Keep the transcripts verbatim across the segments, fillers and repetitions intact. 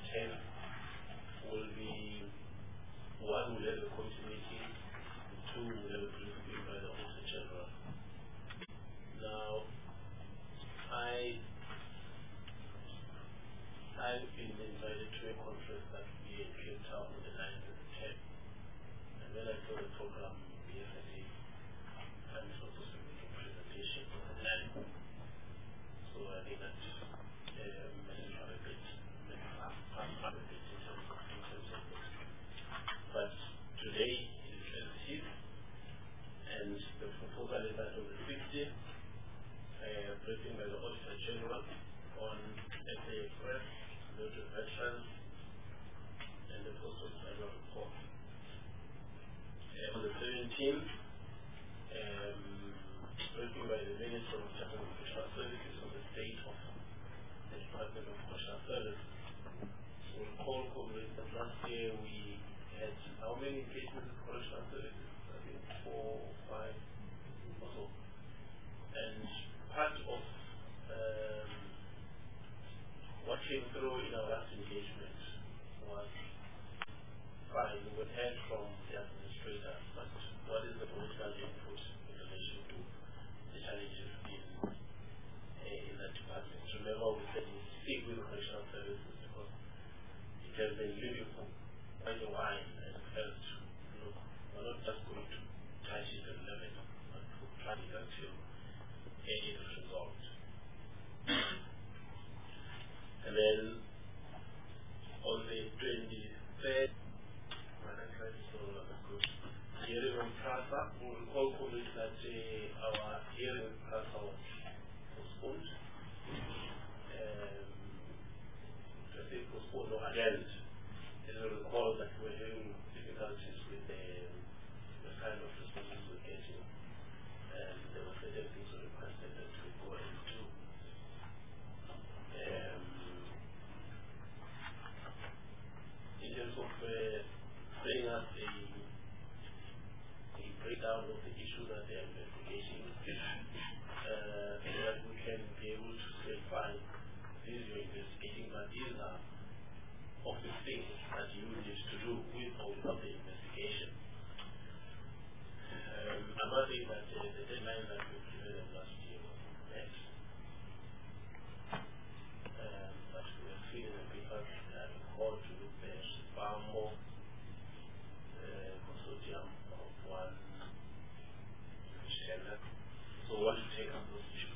ten will be, one will have a continuity, two will have a briefing by the Auditor General. Now, I, I've been invited to a conference that will be in Cape Town on the ninth and the tenth. And when I saw the program yesterday, I'm supposed to make a presentation on the ninth. So I think that um, message on a bit, maybe half, half, half a bit in terms of, in terms of this. But today it is twenty-sixth, and the proposal is that on the sixteenth, uh, briefing by the Auditor General on S A Express, note of veterans, and the postal annual report. Uh, on the seventeenth, um, briefing by the Minister of Justice and Social Services on the state of the Department of Social Services. So recall, comrades, that last year we had how many engagements with correctional services? I think four, five, or so. And part of um, what came through in our last engagement was fine, we would heard from the administrator, but what is the political input in relation to the challenges in, uh, in that department? Remember, we said we speak with correctional services because it has been living for quite a while and felt, look, we're not just going to touch it at eleven, but we'll try it until it is resolved. And then on the twenty-third, hearing on PRASA, we'll recall colleagues that uh, our hearing on PRASA was postponed. Um, I think postponed or adjourned. As you recall that we were having difficulties with the, the kind of responses we were getting, and there were certain things we requested that we go and do. Um, in terms of uh, setting up a, a breakdown of the issues that they are investigating, uh, so that we can be able to say, fine, these you're investigating, but these are of the things that you need to do with or without the investigation. Um, I must say that uh, the deadline that we given them last year was met. Um, but we are feeling a bit of uh, call to look at far more uh, consortium of one standard. So what to take up those issues.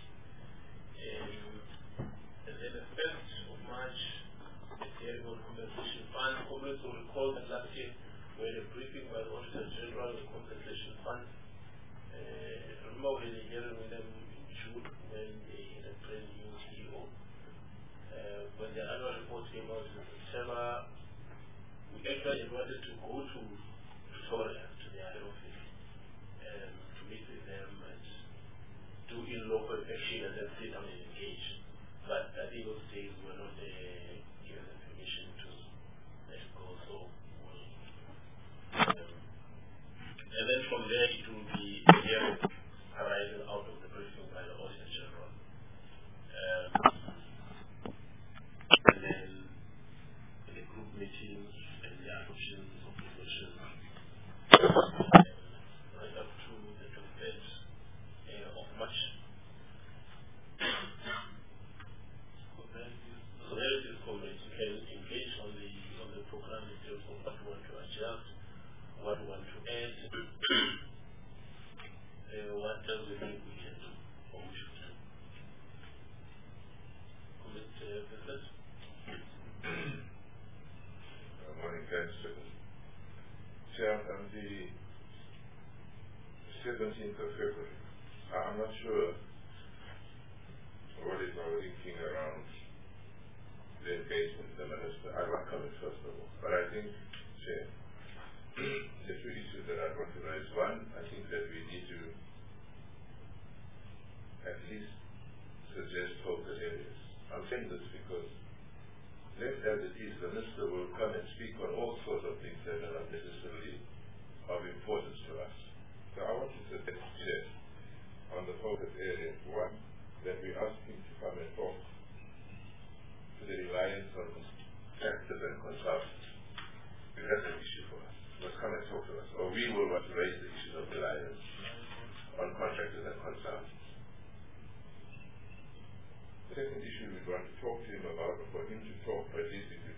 Um, and then the first of March, the hearing on compensation fund. Comrades will recall that last year we had a briefing by the Auditor General on the compensation fund. Uh, remember we had a hearing with them in June when they had a brand new C E O. Uh, when the annual report came out in September, we actually wanted to go to Pretoria, to their head office, um, to meet with them and do in local action and then sit down and engage. But I think those days were not uh, given the permission to let it go. So, um, and then from there it will be a hearing arising out of the briefing by the Auditor General. Um, and then the group meetings and the adoptions of resolutions right up to the twenty-third uh, of March. So there is this comment. You can engage on the on the program in terms of what we want to adjust, what we want to add, uh, what else we think we can do or we should do. Comment, uh, Vincent? Good morning, thanks. Chair, on the seventeenth of February, I'm not sure what is our thinking around the engagement with the minister. I want to come in first of all. But I think, Chair, the two issues that I want to raise. One, I think that we need to at least suggest focus areas. I'm saying this because left as it is, the minister will come and speak on all sorts of things that are not necessarily of importance to us. So I want to suggest, Chair, on the focus area, one, that we ask him to come and talk to the reliance on factors and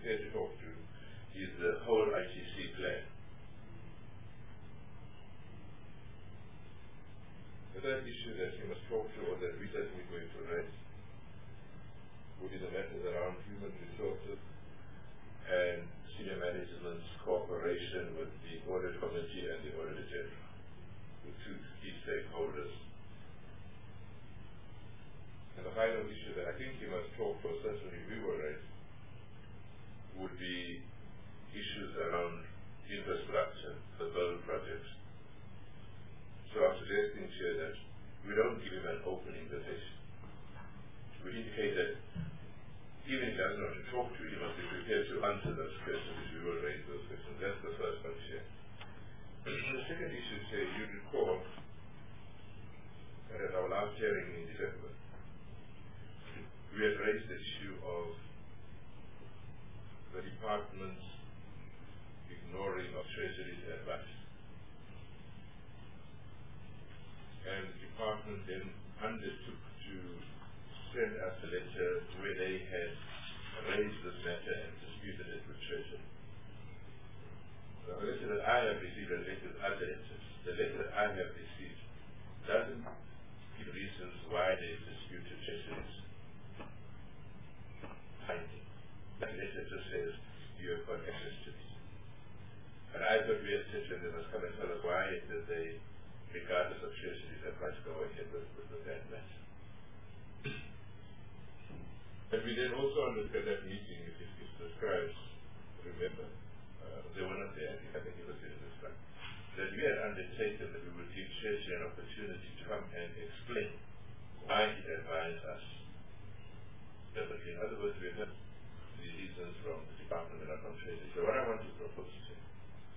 prepared to talk to is the whole I T C plan. The third issue that he must talk to, or that we certainly going to raise, would be the matters around human resources and senior management's cooperation with the audit committee and the auditor general, the two key stakeholders. And the final issue that I think he must talk for, certainly we will raise, would be issues around infrastructure, the build projects. So I'm suggesting here that we don't give him an open invitation. We indicate that even if he doesn't want to talk to you, he must be prepared to answer those questions, which we will raise those questions. That's the first one here. The second issue here, you recall that at our last hearing in December, we had raised the issue of the department's ignoring of Treasury's advice. And the department then undertook to send us a letter where they had raised this matter and disputed it with Treasury. The letter that I have received and letters other letters, the letter that I have received doesn't give reasons why they disputed Treasury's finding. That letter just says you have got access to this. And I thought we had said that they must come and tell us why did they, regardless of Treasury's advice, go ahead with, with, with that matter. But we then also understood that meeting, if it is described, remember, uh, they were not there, I think, I think it was in this time, that we had undertaken that we would give Treasury an opportunity to come and explain why it advised us. But in other words, we heard the reasons from the department and from Treasury. So what I want to propose to say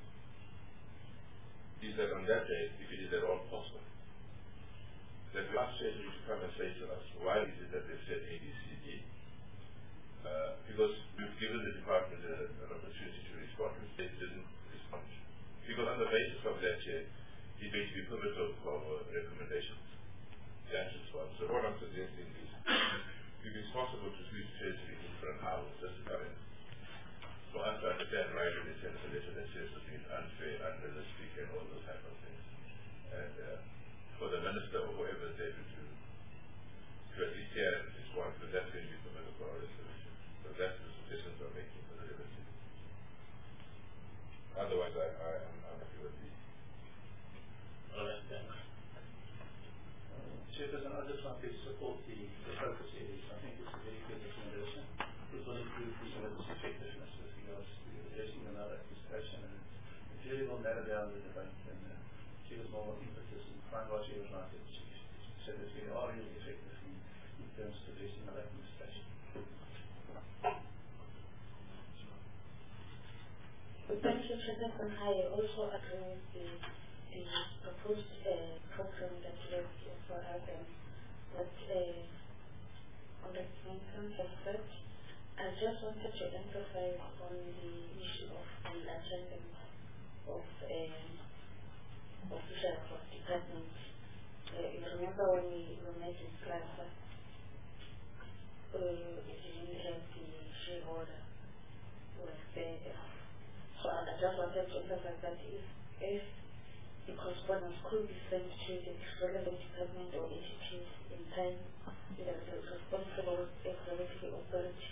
is that on that day, if it is at all possible, that we ask Treasury to come and say to us, why is it that they said A, B, C, D? Uh, because we've given the department a, an opportunity to respond, which they didn't respond. Because on the basis of that, uh, it may be pivotal for our recommendations. The answer is one. So what I'm suggesting is, if it's possible to squeeze Treasury in for an hour, just to come in, for us to understand why they send a letter that says it's been unfair, unrealistic, and all those type of things. And uh, for the minister or whoever is able to, to at least hear and respond, because that's going to be pivotal for our resolution. So that's the suggestions I'm making for the liberty. Otherwise, I, I, I'm, I'm happy with the. All right, thanks. Chairperson, I just want to support the, the focus areas. I think it's a very good recommendation. It will improve the service effectiveness with regards to addressing the maladministration, and it really will narrow down the debate and uh, give us more impetus and find what she was like so that we are really effective in, in terms of addressing maladministration. Thank you, Chairperson. I also agree with the, the proposed uh, program that you have for us and what uh, on the income aspect. I just wanted to emphasize on the issue of the achievement of um, officials of departments. Uh, you remember when we, we met in class, uh, we didn't have the shareholder was there. So I just wanted to emphasize that if, if the correspondence could be sent to the relevant department or entities in time, either the responsible executive authority,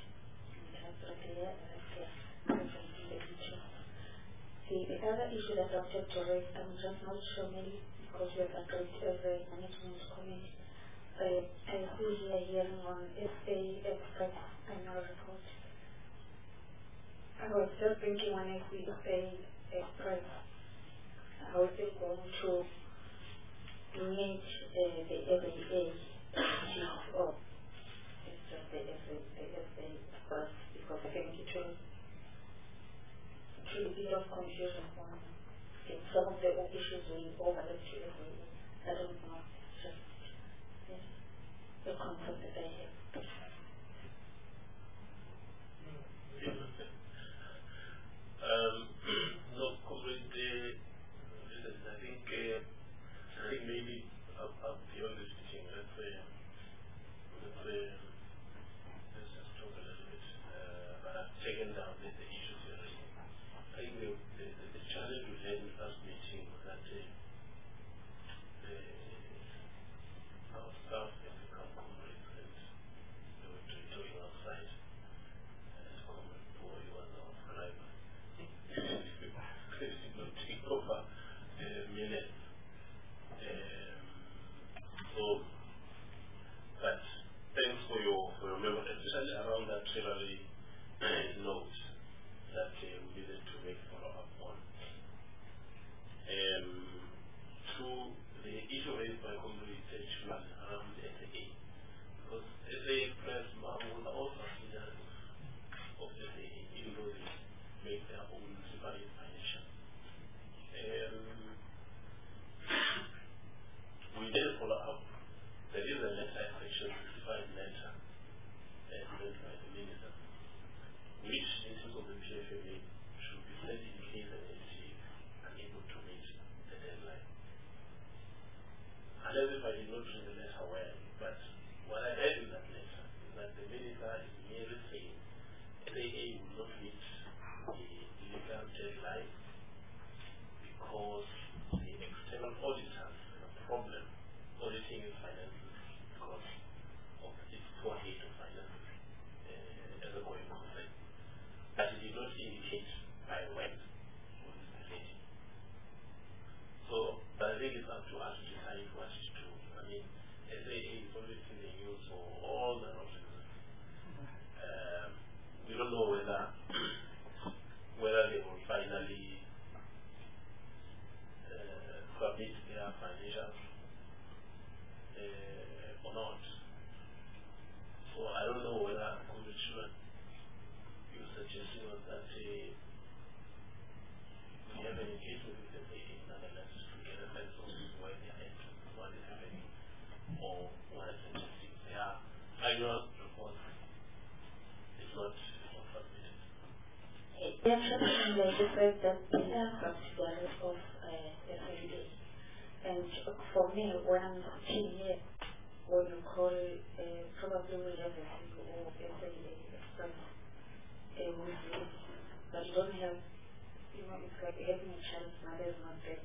the, the other issue that I wanted to raise, I'm just not sure, maybe because we have agreed as a management committee. Uh, I see here hearing on S A Express annual report. I was just thinking when I see S A Express, I was just going to meet uh, the S A A chief or it's just the S A Express because I think it will a bit of confusion for me. Okay, some of the issues will overlap to S A A. I don't know. Just yes, the concept that I have. Um, no, completely. I think, uh, I think maybe up, up beyond this teaching, let's say, let's say, let's just talk a little bit. Uh, but I've taken down this make their own separate financial. Um, we did a follow-up. There is a letter, a section sixty-five letter, and sent by the minister, which in terms of the P F M A should be sent in case an N T A is unable to meet the deadline. Unless if I did not read the letter well, but what I read in that letter is that the minister is merely saying S A A will not meet the legal deadline because the external auditors have a problem auditing its finances because of its poor state of finances uh, as a going concern. But it did not indicate by when will this be ready. So I think it's up to us to decide what to do. I mean, S A A is always in the news for all the reasons. Um, we don't know whether whether they will finally uh, submit their financials uh, or not. So I don't know whether Congressman, your suggestion was that uh, we have an engagement with the S A A nonetheless to get a sense of where they are at, what is happening, or what is suggesting. Their annual report is not, is not submitted. The actually described that they are subsidiaries of uh, S A A. And for me, when I'm sitting here, when you call, uh, probably we have a C E O of S A A Express uh, with you, but you don't have, you know, it's like having a child's mother is not there.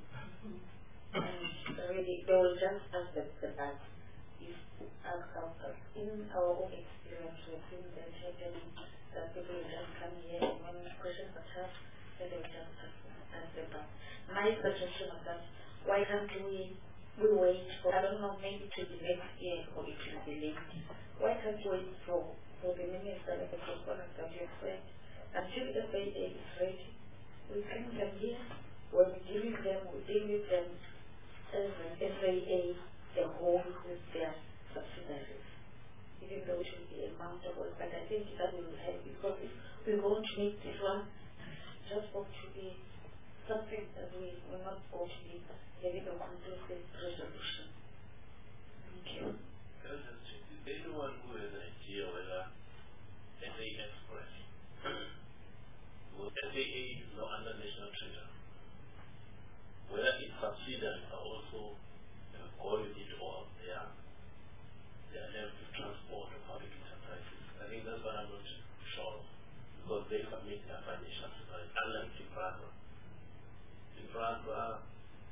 And really, they will just ask the, the back. If our, our, in our own experience, we've seen that happening, that people will just come here and when questions are asked, then they will just ask, ask the back. My suggestion was that why can't we we wait for, I don't know, maybe to the next year or it will be late. Why can't we wait for, for the minister and the components that you said until the S A A is ready? We bring them here, when we deal with them, we deal with them as an S A A, the whole with their subsidiaries. Even though it will be a mountable, but I think that will help because if we're going to make this one, just going to be something that we will not go to be having a conclusive resolution. Thank you. Can I just check? Is anyone who has an idea whether S A Express, well, S A A is not under National Treasury, whether its subsidiaries are also uh, going with it or they are, they are left with transport or public enterprises? I think that's what I'm not sure of because they submit their financial supply, unlike Timbrasa. Timbrasa,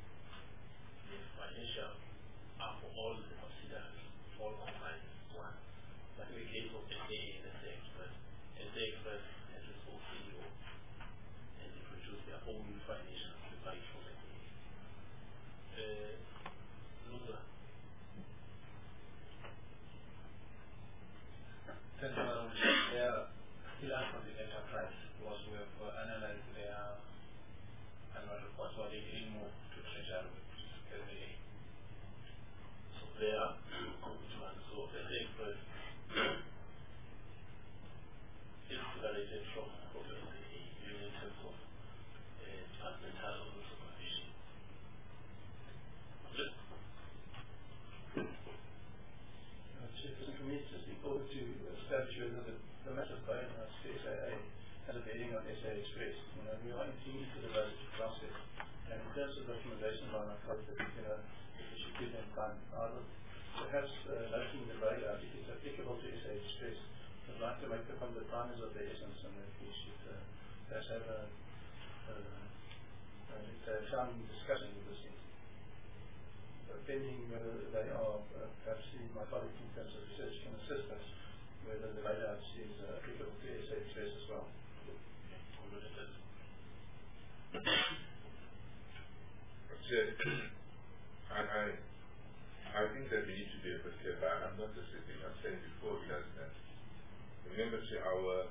the financial are for all the subsidiaries, all combined as one. But in the case of S A A and S A Express, S A Express has its own C E O and they produce their own financial separate from S A A. Uh, Luza. Thank you, Madam Chair. Still on the enterprise because we have uh, analyzed their annual report, so they didn't move to Treasury with S A A. So they are commitment. So S A Express is separated from from S A A in terms of uh, departmental supervision. Just Uh, Chairperson, for me, it's just important to establish whether the, the massive bonus to S A A has a bearing on S A Express. You know, we are entering into the budget process, and in terms of recommendations by my colleagues, you know, we should give them time. I would perhaps uh, noting the radar, if it's applicable to S A Express, I'd like to make the point that time is of the essence, and that we should uh, perhaps have a, uh, uh, some discussion with this. Pending whether they are, uh, perhaps my colleague in terms of research can assist us, whether the radar is uh, applicable to S A Express as well. I, I, I think that we need to be a bit careful. I'm not just sitting, I'm saying before he does that. Remember, see, our,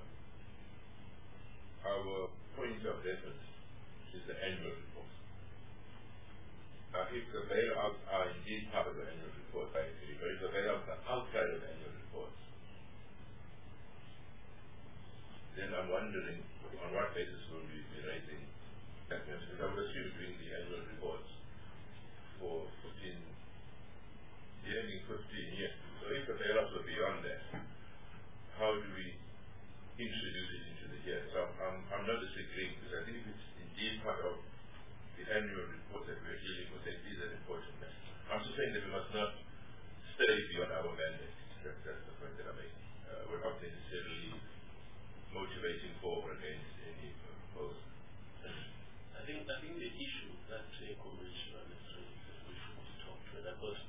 our point of reference is the annual report. Now, if the bailouts are indeed part of the annual report, I agree, but if the bailouts are outside of the annual report, then I'm wondering on what basis will we be raising that matter? Because I would assume doing the annual reports for fifteen, nearly fifteen years. So if the bailouts were beyond that, how do we introduce it into the year? So I'm, I'm not disagreeing, because I think if it's indeed part of the annual report that we're dealing with, it is an important matter. I'm just saying that we must not stay beyond our mandate. That, that's the point that I'm making. Uh, we're not necessarily motivating for or against any proposal. I think I think the issue that uh, conventional is we should talk to that was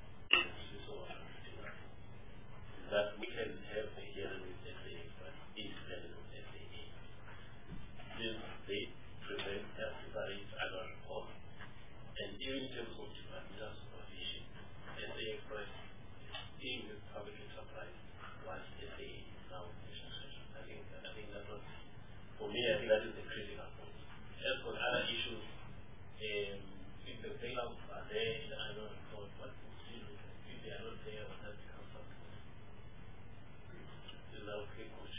that we can have a hearing with S A A, but independent of S A A. Since they present everybody's annual report, and even in terms of departmental supervision, S A A Express dealing with public enterprise was S A A now national session. I think I think that was, for me, I think that is the critical point. As for other issues, um, if the bailouts are there in the annual report, what would deal with it? If they are not there, what does become something? Is that okay, Coach?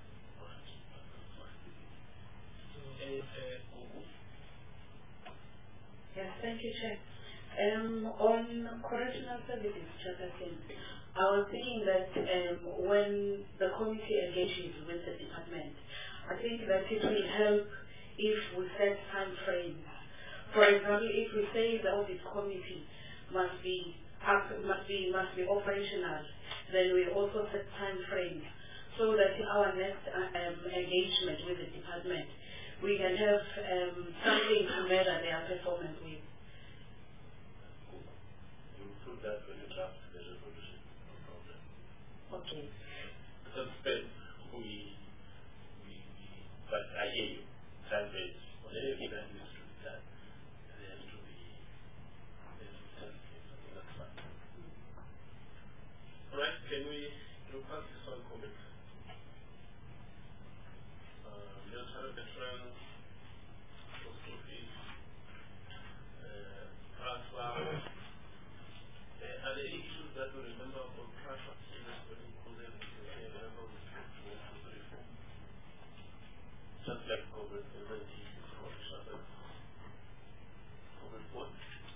Yes, thank you, Chair. Um, on correctional services, Chapter ten, I was thinking that um, when the committee engages with the department, I think that it will help if we set time frames. For example, if we say the audit committee must be up, must be must be operational, then we also set time frames so that in our next uh, um, engagement with the department, we can have um, something to measure their performance with. You put that when you draft the resolution, no problem. Okay. Because then we, we, we, but I hear you, time frames, on anything that needs to be done, there has to be, there has to be time frames, I think that's fine. Alright, can we, can we pass this on comment? Military veterans, social fees, uh, transfer. Uh, are there issues that we remember from transfer payments when we call them, we remember we spoke to one, two, three, four. Just like COVID, isn't it? COVID what?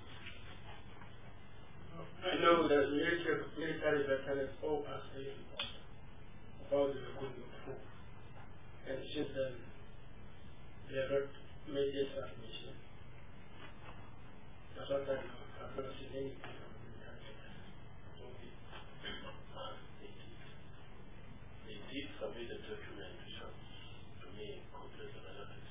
I know that military, military veterans all ask me about the recruitment pool. And since then, they have not made this submission. That's what I know. I've not seen anything from the military veterans. They did submit a document which was, to me, completely relevant.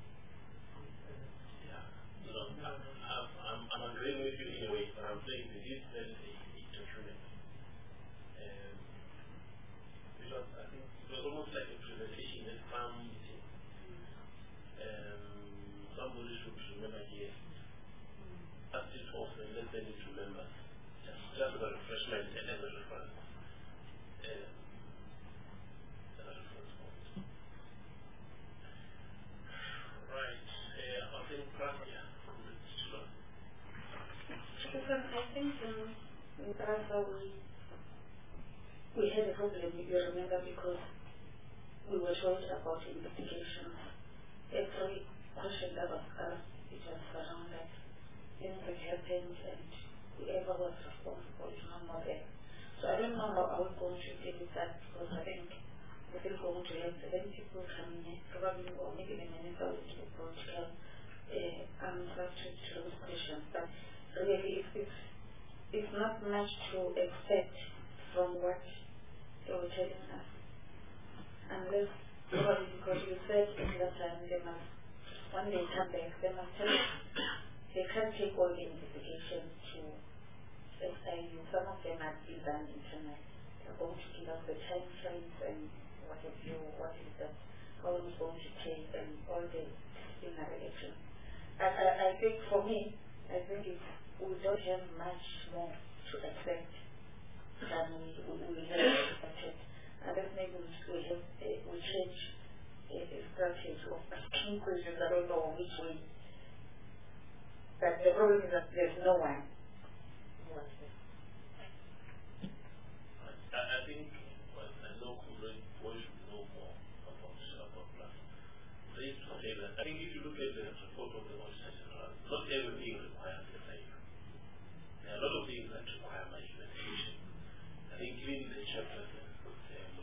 Yeah. You know, I'm, I'm, I'm agreeing with you in a way, but I'm saying they did send a, a document. Um, which was, I think, it was almost like a presentation at some meeting. Um, somebody should remember here. Pass it off and let them need to remember. Just, just as a refreshment and as a reference. Um, as a reference point. Right. Uh, I think, yeah, from the student. Because I think um, in Brazza we, we had a problem, if you remember, because we were told about investigations. Every question that was asked, it was around that anything happened and whoever was responsible is no more there. So I don't know how I was going to deal with that, because I think we're still going to have seven people coming in, probably, or maybe the minister will be political uh, answer to, to those questions. But really, it's, it's, it's not much to expect from what they were telling us. Unless, probably because you said at that time they must, when they come back, they must tell us they can't take all the investigation to S I U. Some of them have been done internally. They're going to give us the time frames and what have you, what is that, how it's going to take, and all the disciplinary action. I, I, I think for me, I think if we don't have much more to expect than we, we, we have expected. Unless maybe we, we, have, uh, we change a, a strategy of asking questions, I don't know which way. But the problem is that there's no one who wants this. I, I think, well, I know Kuret boys should know more about say that I think if you look at the report of the Auditor General, not everything requires S I U. There are a lot of things that require management action. I think even the chairperson um,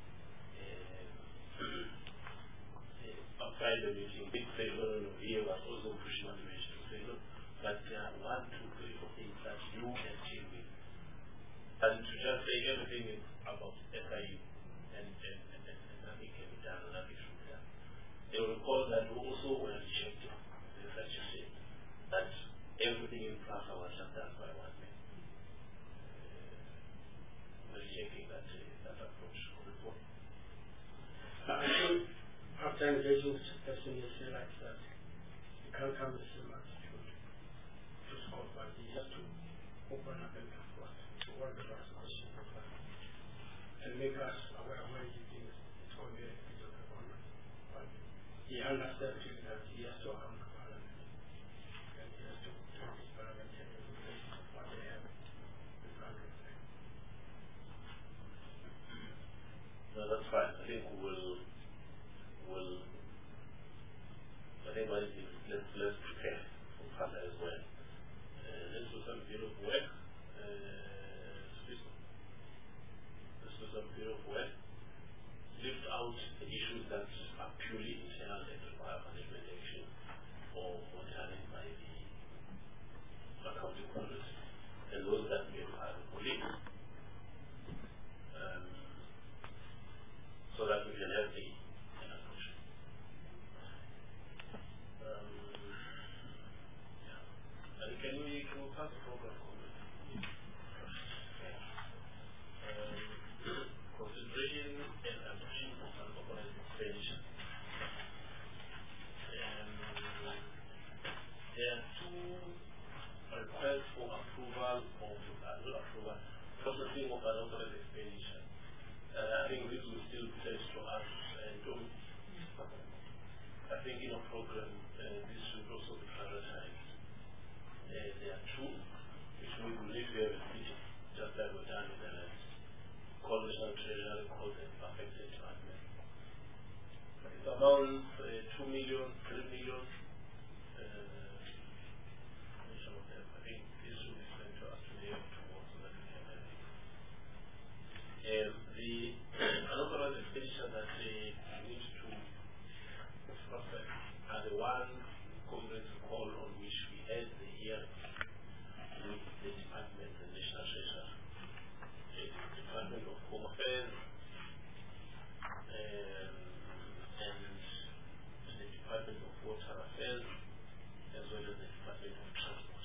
uh, outside the meeting did say, no, no, no, he was also pushing on the measure to say, no, but there are one, two, three, four things that you can deal with. And to just say everything is about S I U and, and, and, and, and nothing can be done and nothing should be done. They will recall that we also were rejected, as I just said, that everything in Plaza was just done by one man. Uh, rejecting that, uh, that approach of the point. I think after engaging the person, you realize that you can't come with the same attitude to score, but you have to open up and talk about to one of the first questions and make us aware of where he thinks it's going to be a piece of the government. But he understands that he has to account to Parliament and he has to talk to Parliament and the basis of what they have in front of them. No, that's fine. I think we'll, we'll I think one thing, let's, let's prepare for Panda as well. Uh, let's do some bit of work. Uh, let's do some bit of work. Lift out the issues that are purely internal and require management action or monitoring by the accounting committee, and those that may require the police. Um, so that we can have the an approach. Um, yeah. And can we can we pass the program comment? Um, consideration and adoption of an authorized expenditure. Um, there are two requests for approval of uh, not approval, processing of an authorized expenditure. Uh, I think this will still be sent to us, and um, I think in a program uh, this should also be prioritized. Uh, there are two, which we believe we have a meeting, just like we've done in the last. Call National Treasury, call them affected department. It's around uh, two million, three million. Uh, some of them. I think this will be sent to us today or tomorrow so that we can have it. Um, the unauthorized expenditure that uh, we need to process are the one conference call on which we had the hearing with the department and National Treasury. The Department of Home Affairs um, and the Department of Water Affairs as well as the Department of Transport.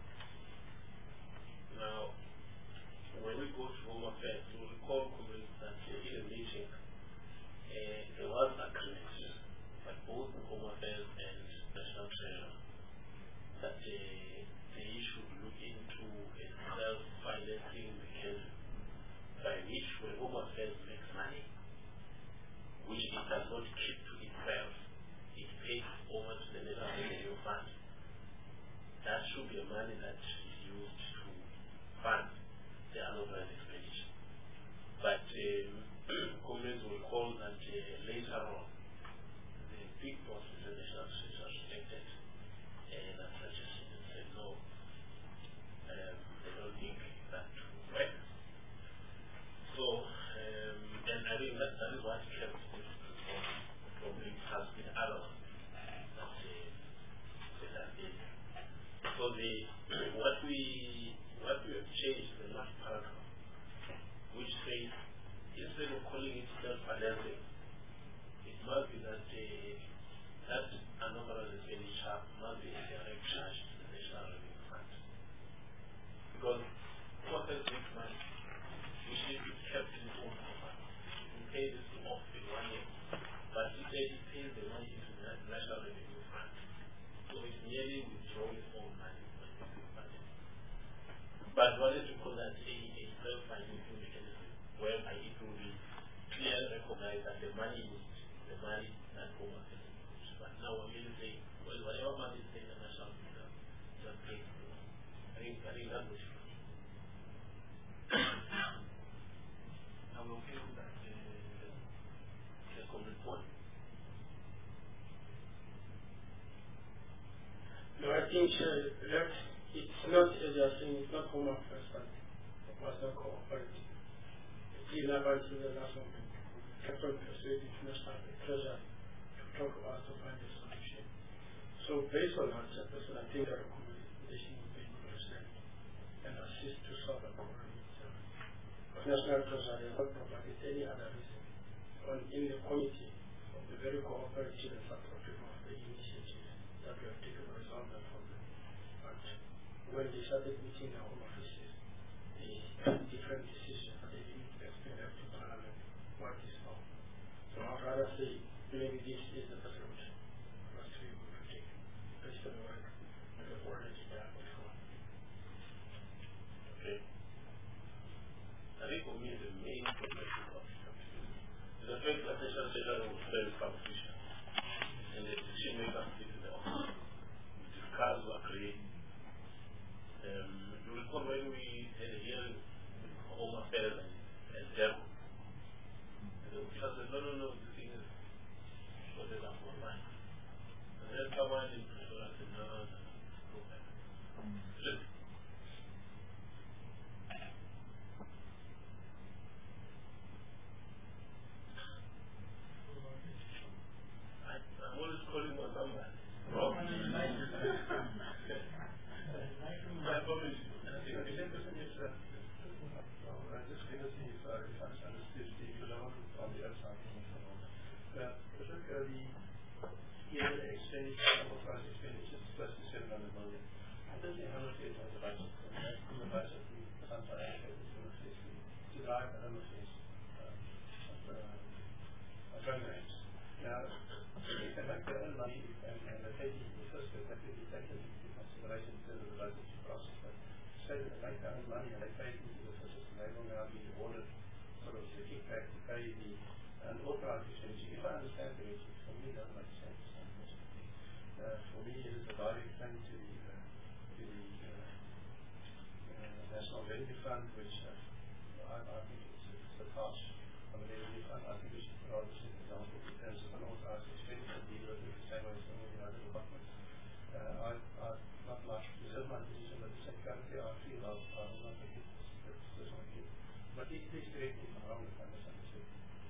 Now, when we go to Home Affairs, you'll recall comments that uh, in a meeting uh, there was agreement by both Home Affairs and National Treasury that uh, they should look into a self-financing mechanism by which when Home Affairs makes money, which it does not keep to itself, it pays over to the National Revenue Fund. That should be the money that is used to fund the unauthorized expenditure. But um, comrades will recall that uh, later on, the big boss of the National Treasury rejected uh, that suggestion and said no, um, they don't think that will work. So, um, and I think that, that is what kept this from, from being passed with other ones that uh, that did. So the what we what we have changed in the last paragraph, which says instead of calling it self-financing, it must be that uh, that unauthorized expenditure must be a direct charge to the National Revenue Fund. Because what has makes money, which is kept in its own coffers. You can pay this off in one year, but it pays the money into the National Revenue Fund. So it's merely withdrawing its own money from the budget. But what is to call that a, a self-financing mechanism, whereby it will be clearly recognized that the money is the money that Home Affairs uses. But now we're merely saying, well, whatever money is paid in the National Revenue Fund, just pay it. I think, I think that's what you do. I'm okay with that. Uh, the comment point. think uh, that it's not, as you are saying, it's not Home Affairs, but it was not cooperative. It's up until the last moment. Capital persuaded National Treasury to talk about to find a solution. So based on that, Chairperson, I think the recommendation would be to present and assist to solve the problem. National Treasury has not provided any other reason on, in the committee of the very cooperative and supportive of the initiative that we have taken to resolve the problem. But when they started meeting the Home Offices, they had different decisions and they didn't explain that to Parliament what is wrong. So I'd rather say maybe this is the best route for us to be able to take based on the work that we've already done before. Okay. I think for me the main problem is the fact that National Treasury was very competition and the decision makers sit in the office. We discuss, we agree. Um, you recall when we had a hearing with Home Affairs and, and Demo, and the official said, no, no, no, the thing is sorted out online. And then someone in Pretoria said, no, no, no, no, no. Just I'm always calling on somebody. Wrong. I promise you. Just because he's, uh, if I understood the development on the outside, that particularly here the expenditure, authorized expenditure is close to seven hundred million. I don't think how much it was the budget. In the budget, we sometimes allocate this Home Affairs to drive the Home Affairs programs. Now, if they make their own money and, and they take the first step, that could be taken into consideration in terms of the budgetary process. But say that they make their own money and they pay it into the system, they will now be awarded sort of the kickback to pay the unauthorized expenditure. If I understand it, for me it doesn't make sense. Uh, for me, it is a direct thing to the, uh, to the uh, uh, National Revenue Fund, which uh, I, I think it's, it's a harsh on the Revenue Fund. I think we should rather set an example in terms of unauthorized expenditure, deal with it the same way as some of the other departments. Uh, I, I'd not like to reserve my position, but the same currently I feel I, I will not make it this, this one here. But please correct me if I'm wrong if I misunderstood.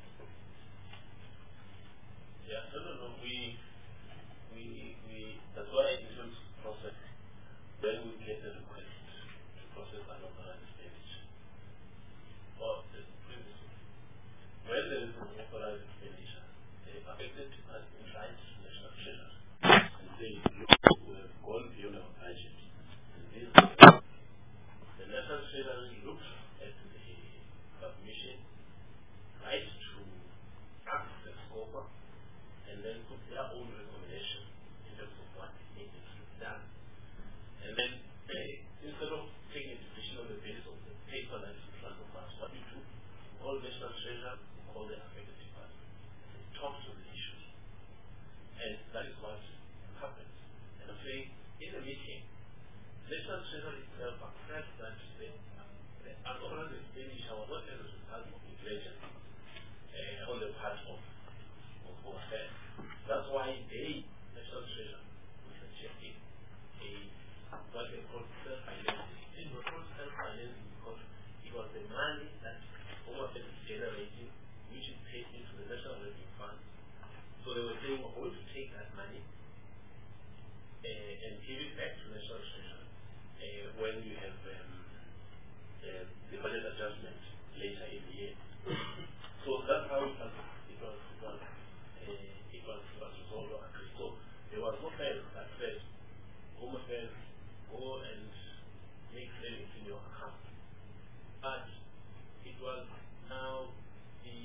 Yeah, no, no, no. We, we, we, that's why in terms of process, when we get a request to process unauthorized expenditure, or the previously, when there is an authorized expenditure, they are affected as in rights to National Treasury and say, look, we have gone beyond our budget. And this, the National Treasury looks at the submission, right to ask the scoper, and then put their own recommendation in terms of what needs to be done. And then, uh, instead of taking a decision on the basis of the paper that is in front of us, what we do, we call National Treasury, we call the affected department, and talk to the issues. And that is what happens. And I'm saying, in the meeting, National Treasury itself accepts that the unauthorized expenditure was not as a result of negligence uh, on the part of Home Affairs. That's why they, National Treasury, was rejecting a what they call self-financing. It was called self-financing because it was the money that Home Affairs is generating, which is paid into the National Revenue Fund. So they were saying, we're going to take that money uh, and give it back to National Treasury uh, when you have um, uh, the budget adjustment later in the year. So that's how it was, it was, it was, uh, it was, it was resolved or agreed. So there was no fair that said, Home Affairs, go and make savings in your account. But it was now the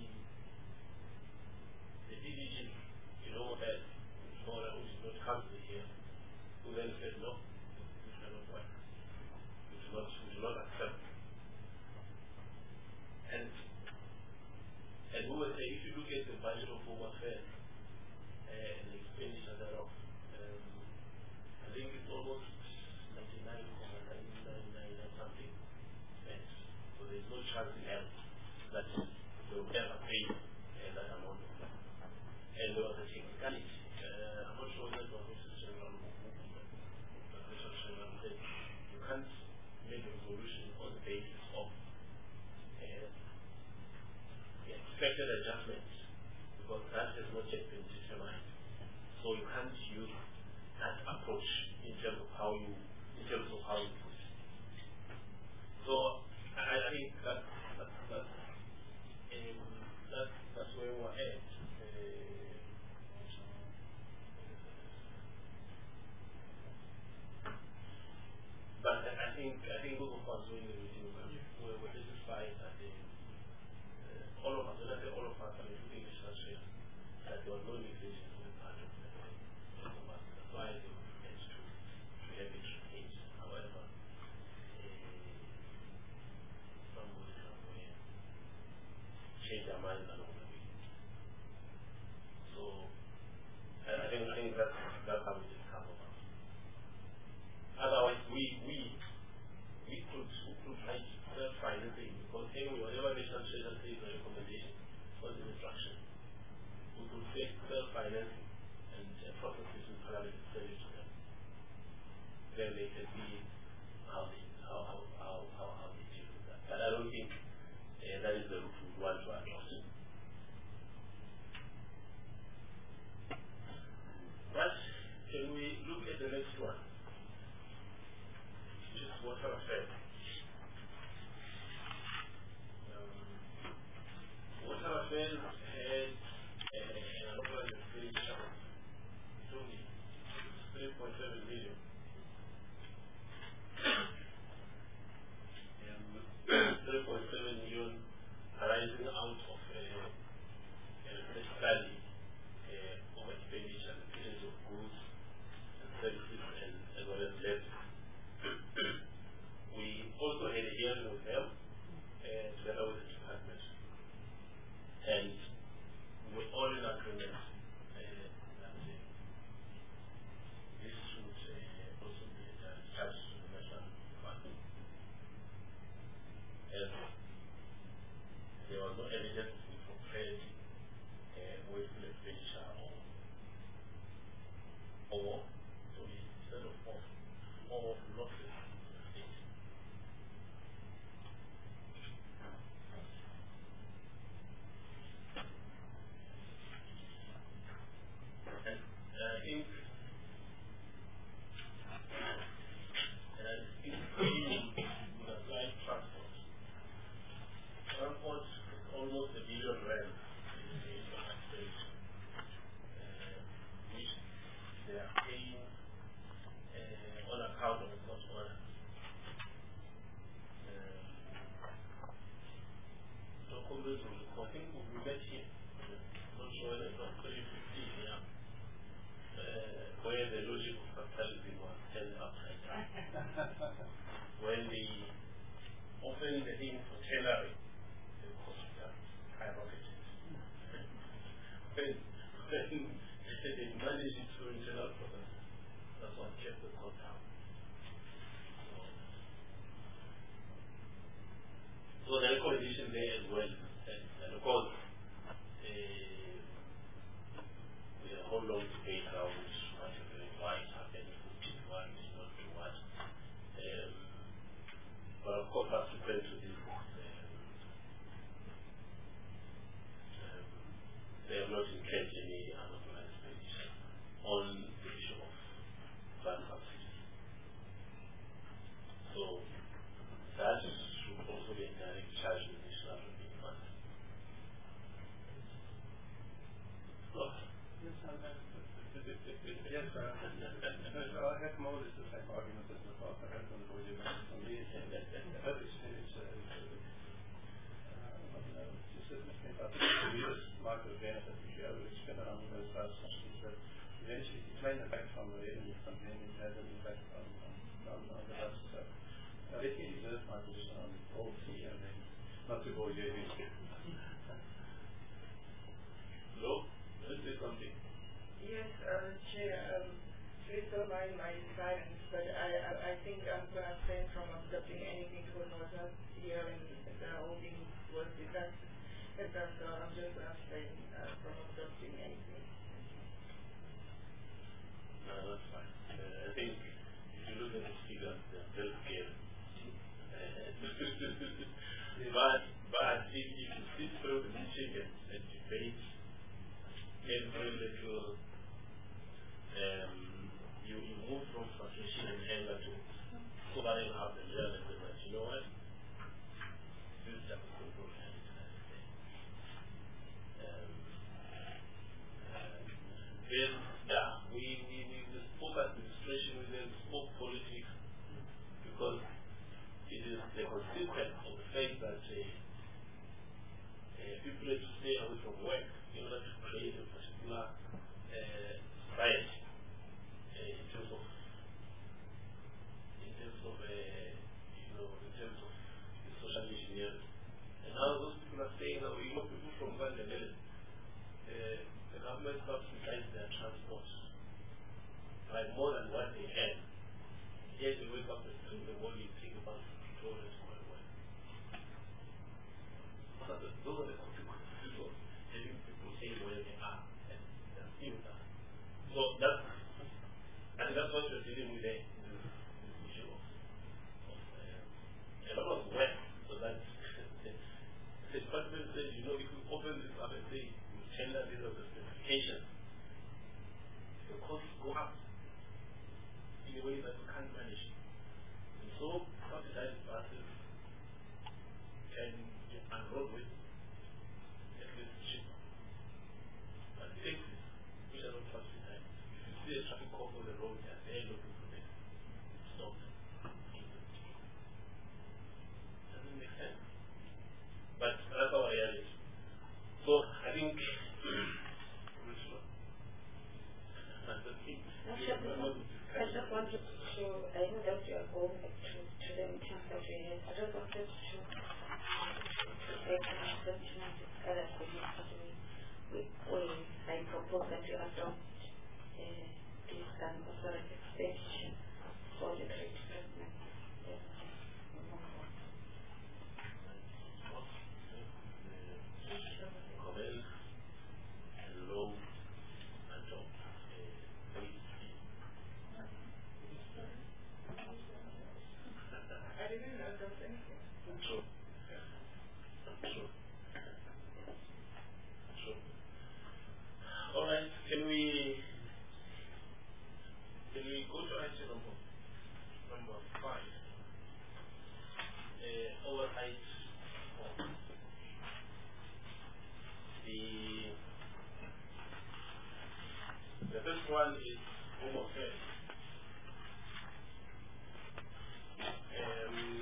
the D D G, you know, that which is not council here, who then said, no, this cannot work. We do not, we do not accept. And and we will say, if you look at the budget of Home Affairs uh, and the expenditure thereof, um, I think it's almost ninety-nine point nine nine nine something cents. So there's no chance in hell that they will ever pay uh, that amount of money. And there was a technicality. Uh, I'm not sure whether it was also general movement. So you can't use that approach in terms of how you, in terms of how you put it. So I, I think that, that, that, um, that, that's where we're at. Uh, but I think I think both of us during the meeting were, were satisfied that the, uh, all of us, when I say all of us, I'm including the church, that there was no negligence on the part of the both of us. That's why they were prepared to, to have it changed. However, somebody somewhere change their minds along the way. So I think I think that's that's how we just come about. Otherwise we we we could we could write self financing because anyway whatever national treasury says is a recommendation for the instruction. We could say self financing and uh, process this in parallel and send it to them. Then they can see how they how how how how, how they deal with that. But I don't think uh, that is the route we want to adopt. But can we look at the next one? Which is water affairs. Um, water affairs had uh, an overall expenditure of three point seven million. three point seven million arising out of uh, a study uh, of expenditure in terms of goods and services and as well as levies. We also had a hearing with them uh, together with the department, and we were all in agreement uh, that uh, this should uh, also be discharged to the national fund. And there was no evidence for credit uh, wasteful expenditure or or so instead of off or losses to the state. And uh, I think and I think we would apply transport. Transport is almost a billion rand in the United States, uh, which they are paying uh, on account of court order. Uh, so Congress will I think we met here. I'm not sure whether it was three fifteen here, uh, where the logic of capitalism was turned upside down. When they opened the thing for tailoring, the cost skyrocketed. when when they managed it through internal processes, that's what kept the cost down. So, so the recommendation there as well, and, and of course, uh, we have a whole long debate around what is doing, why it's happening, who did what, who did not do what. Um, but of course, subsequent to this, um, um, they have not incurred any unauthorized expenditure on the issue of land subsidies. So that should also be a direct charge to the National Revenue Fund. Look. Yes, sir. Yes, sir. So I have more or less the same argument as the past. I have on the volume on this. But it's, it's, uh, uh, it's just that I think the readers might have benefit if you overspend on those subsidies, but eventually to claim it back from the revenue from them, it has an impact on, on, on, on the rest. So I let me reserve my position on the policy and then not to bore you again. Hello? Let's say something. Yes, uh, Chair, um, please don't mind my silence, but I, I, I think I'm going to abstain from adopting anything because I was not here and the holding was disaster. And so I'm just going to abstain uh, from adopting anything. No, that's fine. Uh, I think if you look at the figures, they're very scary. but but if, if you sit through the meeting and, and debate every little by more than what they had. Yet they wake up in the morning you think about Victoria's going well. What are the, those are the consequences of having people say where they are and their things are. So that's, I think that's what we're dealing with there, this, this issue of, of uh, a lot of work. So that's the department says, you know, if we open this up and say, we tender these are the specifications, the costs go up in a way that we can't manage. And so, subsidized buses can be unrolled with at least cheaper. But taxis, which are not subsidized, if you see a traffic cop on the road, they are there looking for them. Stop. Doesn't make sense. But that's our reality. So, I think, which one? That's the thing. I just wanted to, I know that you are going back to, to the meetings that we had. I just wanted to take a sentiment with other things that we, we, we, I propose that you adopt uh, this kind of sort of extension for the trade development. Alright, can we can we go to item number number five? Uh, oversight of the the first one is Home Affairs. Um,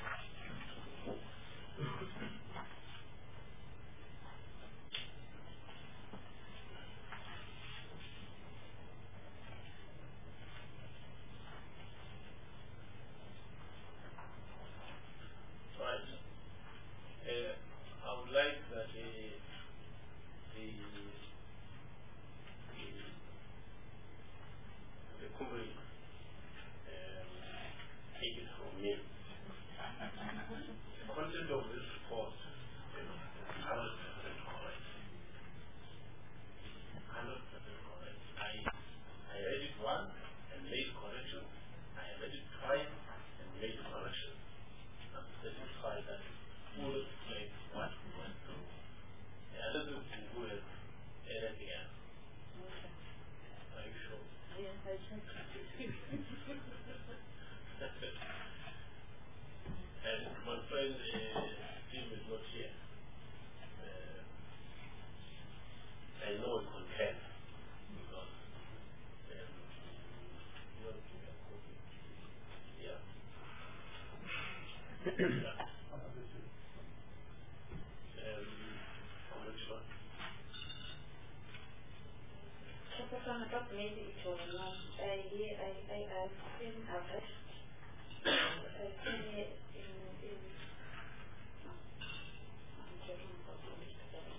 Maybe it was not. I, I, I, I've seen a rest. I've seen it in, in, no, I'm checking for the list.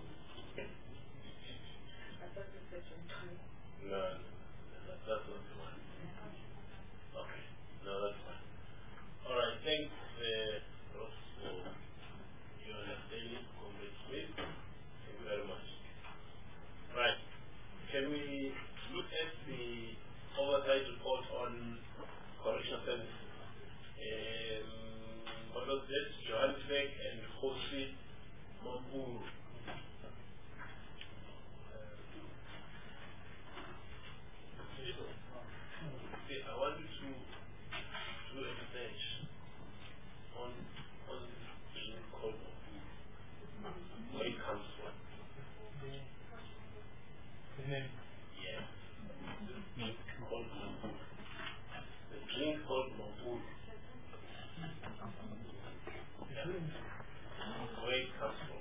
I thought it was in twenty. No, no, that's not the one. Okay, no, that's fine. Alright, thanks, uh, Ross, for your understanding, Comrade Smith. Thank you very much. Right, can we look at the oversight report on correctional services? Um, what was this? Johannesburg and Jose Mampuru. Okay, I want you to do a research on on this drink called Mampuru. Where it comes from. The name? Yes. Drink called Mampuru. The drink called Mampuru. Yeah. Where it comes from.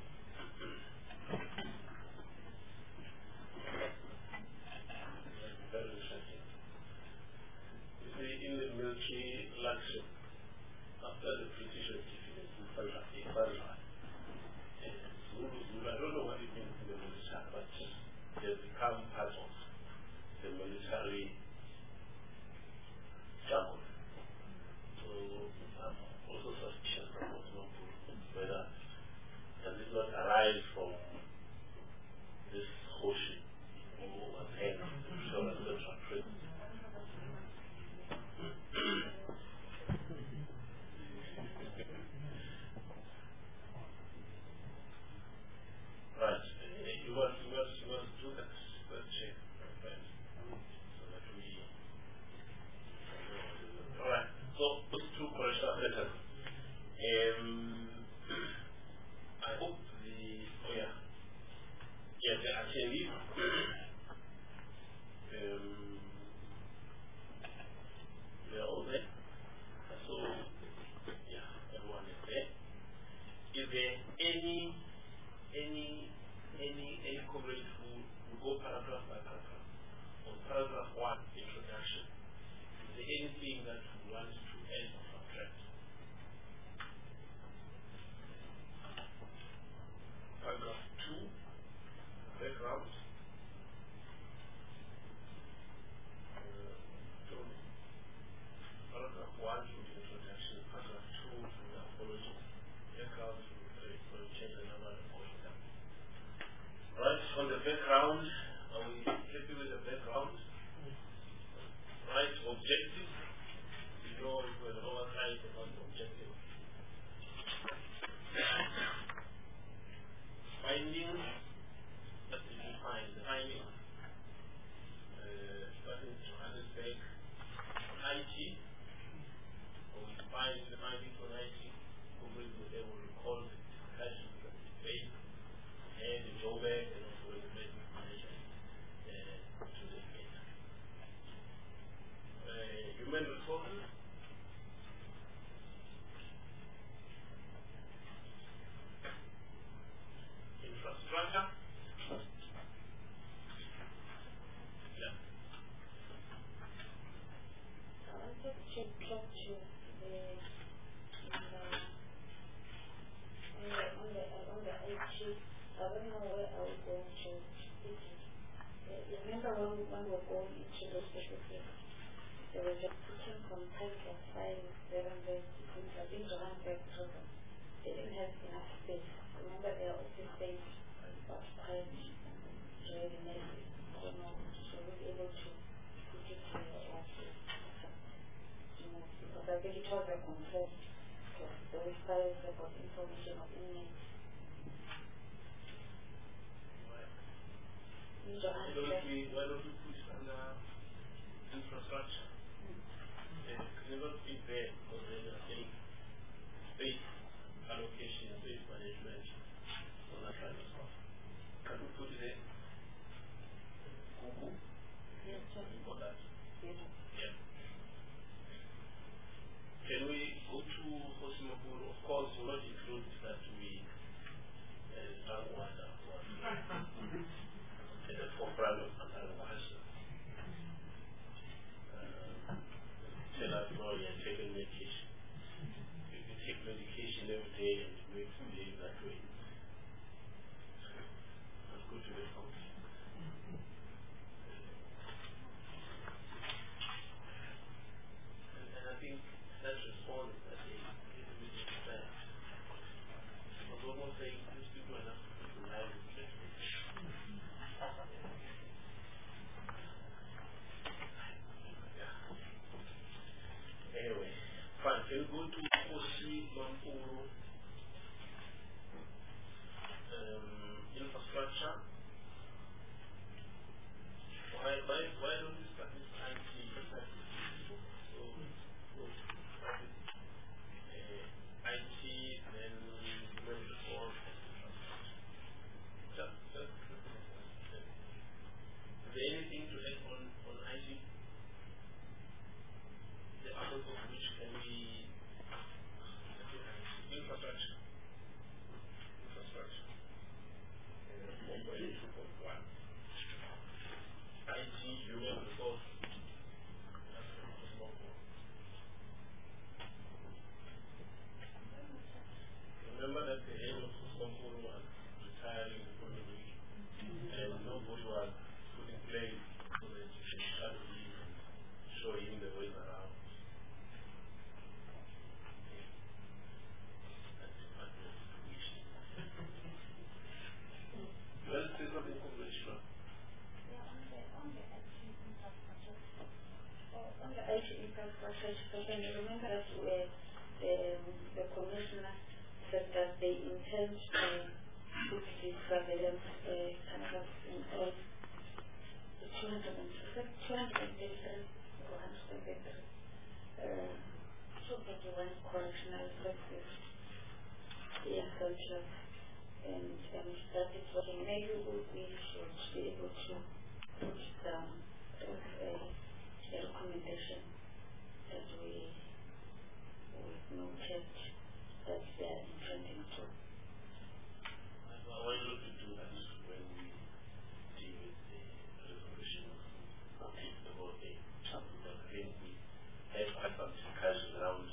Very interesting. You see, in the military lecture, after the British were defeated in Falla, in Falla, Zulu, Zulu, I don't know what it means in the military, but they become part of the military end of contract. Paragraph two, background. Uh, so paragraph one to the introduction, paragraph two to the apology, background to the change the number of contract. Right, on the background, are we happy with the background? Right, objective. You know, if we're oversight about the objective. Findings, that we define the findings. Uh, starting to Johannesburg, I T, or we define the findings on I T, who will be able to recall the discussion that we made, and the Joburg, and also the business manager uh, to this case. Uh, human resources. Infrastructure. Yeah. I wanted to talk to the, on the, on the, on the I T. I don't know where I was going to speak. Uh, remember when, when we were going into those specific, there was just putting some title files there and there, because I think Johannesburg program, they didn't have enough space. Remember their office space was quite really messy. I don't know, so we were able to put it here or to, you know, because I think it was a control. So those files about information of inmates. Why don't we, why don't we put it under infrastructure? Mm. Uh, can not be there because they are saying space allocation, space management, all that kind of stuff. Can we put it there? Google? Yes, sir. For that? Yes. Yeah. Can we go to Hosimapur? Of course, we'll not include that we uh, drunk water or at the forefront of another question. Uh, tell us, no, you're taking medication. If you take medication every day and it makes you behave that way, that's good to the point. And, and I think that response that they did with the plan was almost saying these people are not people live in Anyway, fine. Can we go to Kosi Mampuru um, infrastructure? Why, why, why don't we start with I T? So, so start with uh, I T, then human resource and infrastructure. Just, just, is there anything to add on, on I T? The others of which can be infrastructure. Infrastructure. four point two point one. I T, human resource. Remember that the aim of Sosompuru was retiring the following week, and nobody was put in place so that you can start to leave and show him the ways around. Well, say something conventional. Yeah, on the, on the I T infrastructure, or on the I T infrastructure, can you remember that uh, the, the commissioner said that they intend to put this surveillance uh, cameras in all the two hundred thirty-three or one hundred thirty-three uh, two thirty-one correctional services, yeah, cultures. And um, that is what maybe we should be able to put down as a, a recommendation that we we've noted that they are intending to. Why not we do that when we deal with the resolution of the about the chapter that I think we have had some discussions around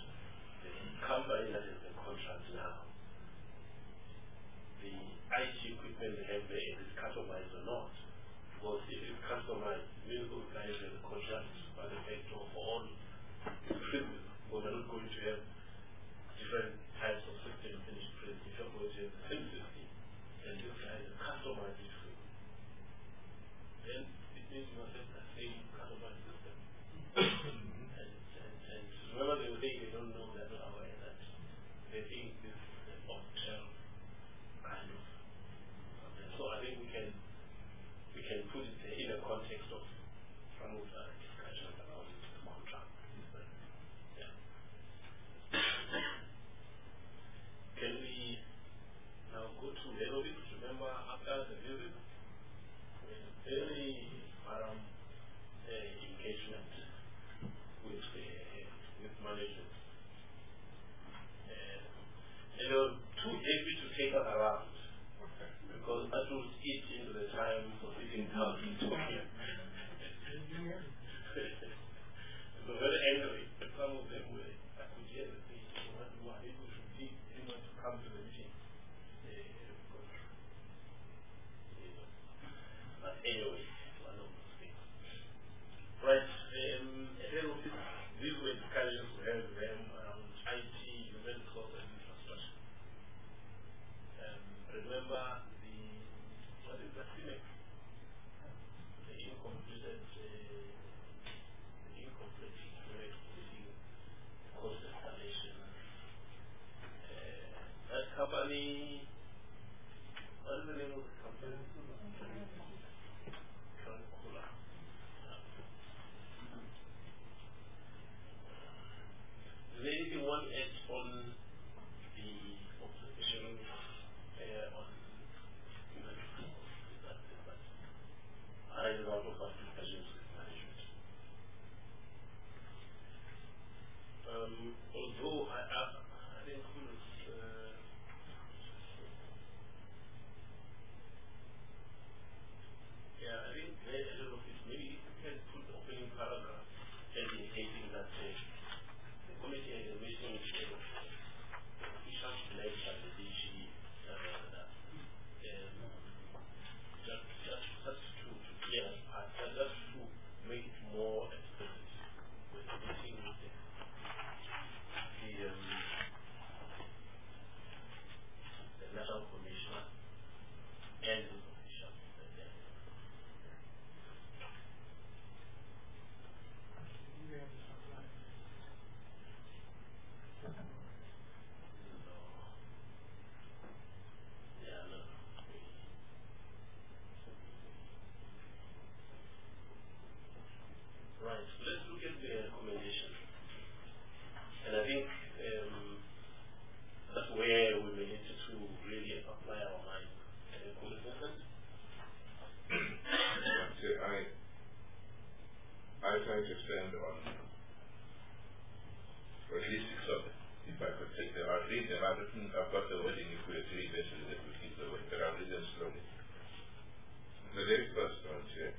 expand on, or at least six of them. If I could take them, I'll read them. I've, written, I've got the wording. If we agree eventually that we keep the wording, but I'll read them slowly. The very first one here.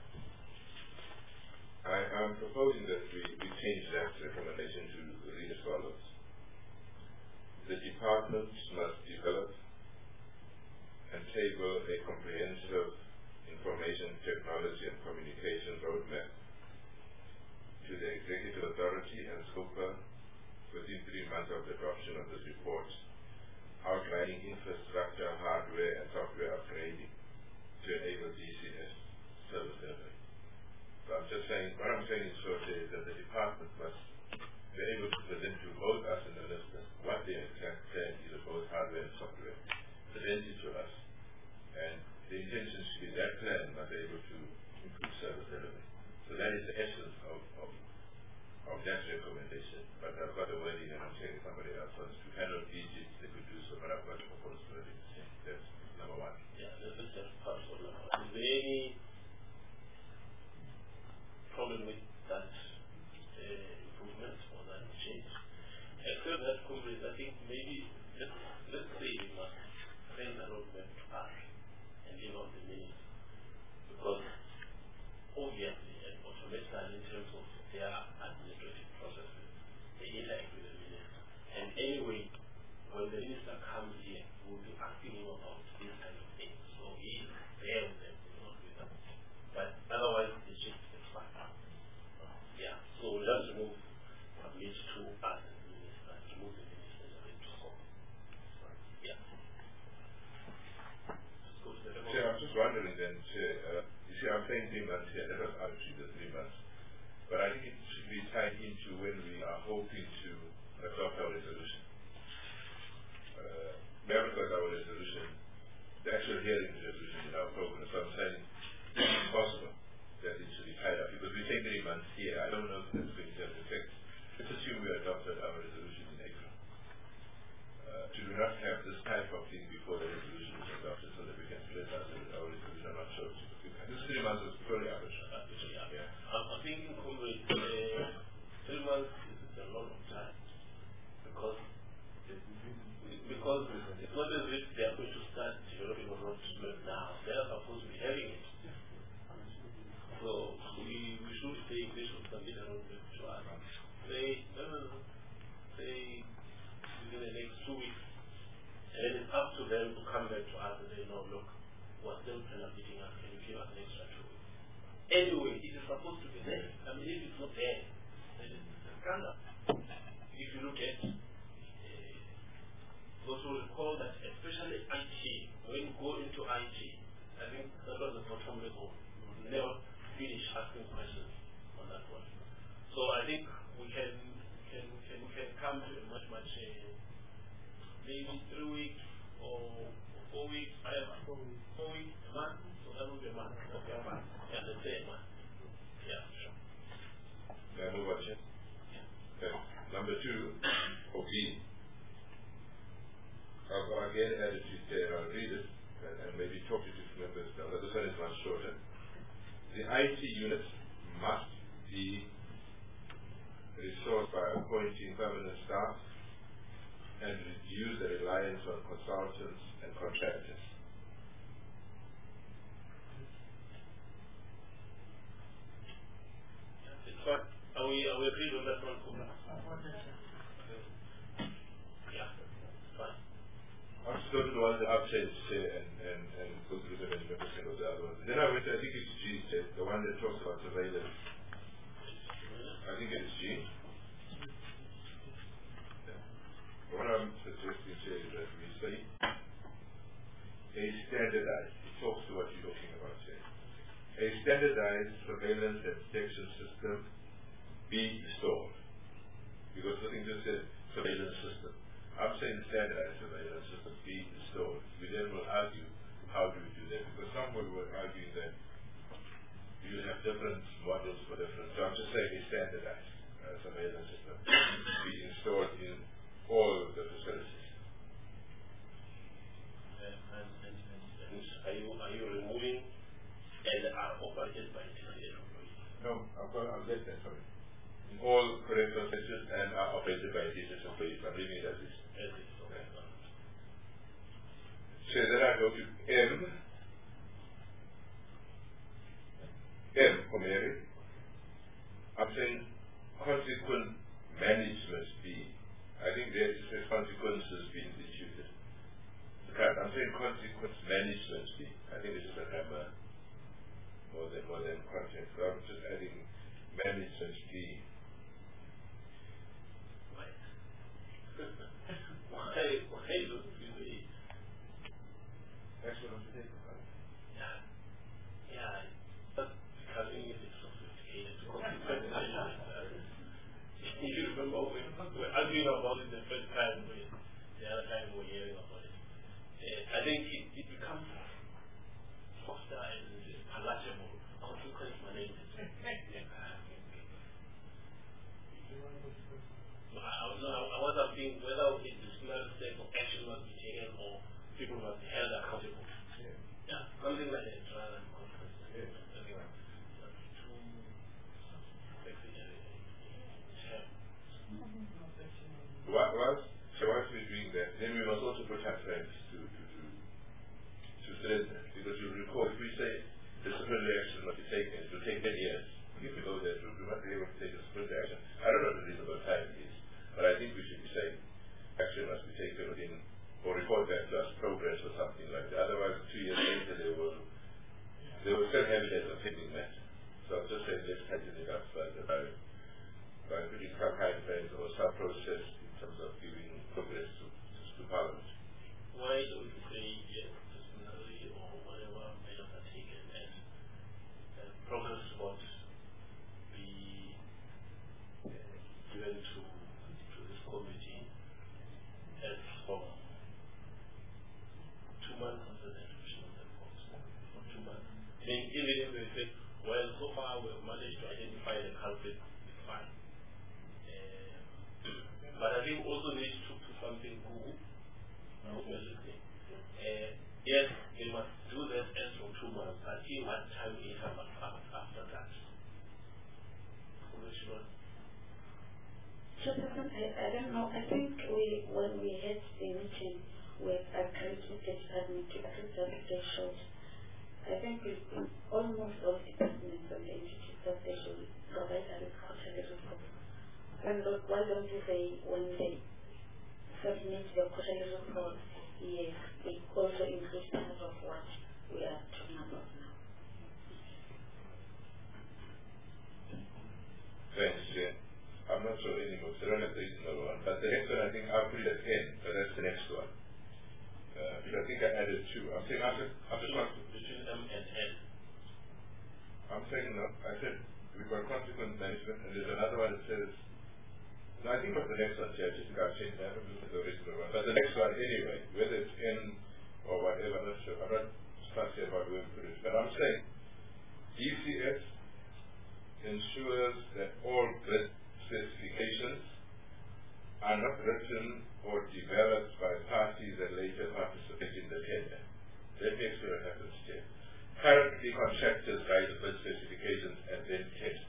I am proposing that we, we change that recommendation to read as follows. The departments must develop and table a comprehensive information technology and communication roadmap to the executive authority and SCOPA within three months of the adoption of this report, outlining infrastructure, hardware, and software upgrading to enable D C S service delivery. So I'm just saying, what I'm saying in short is that the department must be able to present to both us and the listeners what their exact plan is of both hardware and software, present it to us, and the intention should be that plan must be able to improve service delivery. So that is the essence of, of, of that recommendation. But I've got a wording and I'm saying somebody else wants to handle Egypt, they could do so, but I've got a proposed wording. That's number one. Yeah, this is just part of number one. Is there any problem with that uh, improvement or that change? Except that, comrades, I think maybe, let's, let's say we must send the roadmap to us and give out the minutes. Because obviously and automatically in terms of their administrative processes, they interact with the minister. And anyway, when the minister comes here, we'll be asking him about these kind of things. So he is there with them, he's not with us. But otherwise, it's just it's fine. Yeah, so we'll just move from it to us as the minister, to move the minister to scope. Yeah. Let's go to the See, I'm just wondering then, uh, you see, I'm saying three months here, let us argue the three months. But I think it should be tied into when we are hoping to adopt our resolution. Uh, we haven't got our resolution, the actual hearing resolution in our program, so I'm saying it's possible that it should be tied up, because we take three months here. I don't know if that's going to have effect. Let's assume we adopted our resolution in April. Uh, to do not have this type of thing before the resolution is adopted so that we can split us with our resolution, I'm not sure. This three months is very arbitrary. Yeah. I'm, I'm thinking, comrade, uh, three months is a lot of time because because it's not as if they are going to start developing a roadmap now. They are supposed to be having it. So we, we should say they should submit a roadmap to us. Say, no, no, no. Say within the next two weeks. And then it's up to them to come back to us and say, no, look, we're still kind of beating us. Can you give us an extra two weeks? Anyway, it is supposed to be there. I mean, if it's not there, then it's a scandal. If you look at, uh, those who recall that, especially I T, when you go into I T, I think that was the bottom level. You never finish asking questions on that one. So I think we can can can, can come to a much, much, uh, maybe three weeks or four weeks, whatever. Four weeks, a month, so that will be a month. Okay, a month. Yeah, let's say a month. Yeah, sure. May I move on, Jim? Yeah. Okay. Number two, or B. I've again added to there, I'll read it and, and maybe talk to different members now. This one is much shorter. The I T unit must be resourced by appointing permanent staff and reduce the reliance on consultants and contractors. It's fine. Are we, are we agreed on that one? Yeah, it's fine. I'm just going to the ones that I've changed uh, and, and, and go through them and make a of the other ones. Then I went to, I think it's G, uh, the one that talks about surveillance. I think it's G. Yeah. What I'm suggesting here is that we say a standardized, it talks to what you're talking about here. A standardized surveillance and detection system be installed. Because nothing just said surveillance system. I'm saying standardized surveillance system be installed. We then will argue how do we do that, because someone will argue that you have different models for different. So I'm just saying a standardized uh, surveillance system be installed in all the facilities. Uh, and, and, and, and are you are you removing and are operated by T C S employees? No, I've got I've left that, sorry. in all correctional centers and are operated by indigenous employees. I'm leaving it as is. As is, okay. So then I go to M. M for Mary. I'm saying consequent management B. I think there is consequences being instituted. I'm saying consequence management B. I think this is a grammar more than more than content. So I'm just adding management B. Why? why? Why don't you do it? That's what I'm saying. Yeah. Yeah. But becoming a bit sophisticated. Consequence management. You remember we were arguing about it the first time, we, the other time we were hearing about it. Uh, I think it, it becomes softer and palatable. Consequence management. No, I, no, I was asking whether a disciplinary step of action must be taken or people must be held accountable. Yeah. Yeah, something like that rather than consequence. Yeah. Anyway, that's too sexy. What was so once we're doing that, then we must also put our friends to to to to strengthen, because you recall if we say disciplinary action must be taken, it will take ten years. If we know that we must be able to take disciplinary action. I don't know what the reasonable time is, but I think we should be saying action must be taken within or report back to us progress or something like that. Otherwise two years later they will they will still have it as a pending matter. So I'm just saying let's tighten it up further by by putting some kind of or some process in terms of giving progress to, to, to Parliament. Why don't we say yes, disciplinary or whatever measures are taken, and uh, progress reports be uh, given to to this committee as from two months after the execution of the report, for two months. I mean, even if they say, well, so far we've managed to identify the culprit, it's fine. But I think also needs to do something good. Uh, yes, they must do that as from two months, but in what time interval after that? Chairperson, I, I don't know. I think we, when we had the meeting, we agreed with the department to approve the application. I think we, almost all departments and entities that they should provide a quarterly report. And look, why don't you say when they submit the quarterly report, yes, it also includes part of what we are talking about now. Thanks, Jen. I'm not sure anymore, so I don't have the original one. But the next one I think I'll put it at ten, but that's the next one. Uh, because I think I added two. I'm saying after, after between M and N. I'm saying no. I said we've got consequence management, and there's another one that says. No, I think what's the next one, Chair? Just think I've changed that. I haven't looked at the original one. But the next one, anyway, whether it's N or whatever, I'm not sure. I'm not fussy about where we put it. But I'm saying D C S ensures that all bid specifications are not written or developed by parties that later participate in the tender. Let me explain what happens here. Currently, contractors write the bid specifications and then test.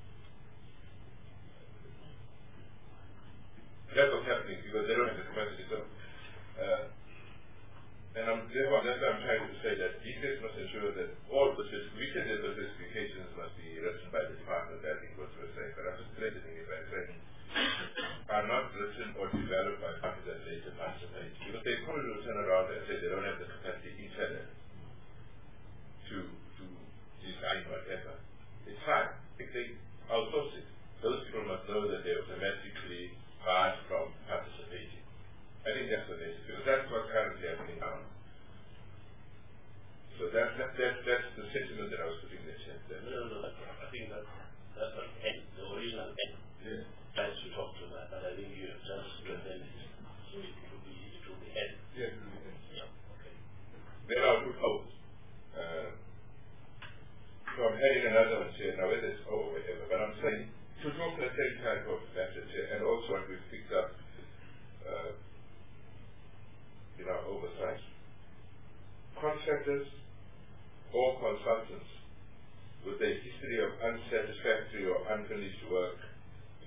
That's what's happening because they don't have the capacity. So, uh, and I'm, therefore, that's why I'm trying to say that D C S must ensure that all the specifications, the specifications must be written by the department. I think what we're saying, but I'm just strengthening it by saying are not written or developed by parties that later participate. Because they probably will turn around and say they don't have the capacity internally to to design whatever. It's fine. If they outsource it, those people must know that they automatically barred from participating. I think that's what it is, because that's what's currently happening now. So that's, that, that, that's the sentiment that I was putting in the chat there. No, no,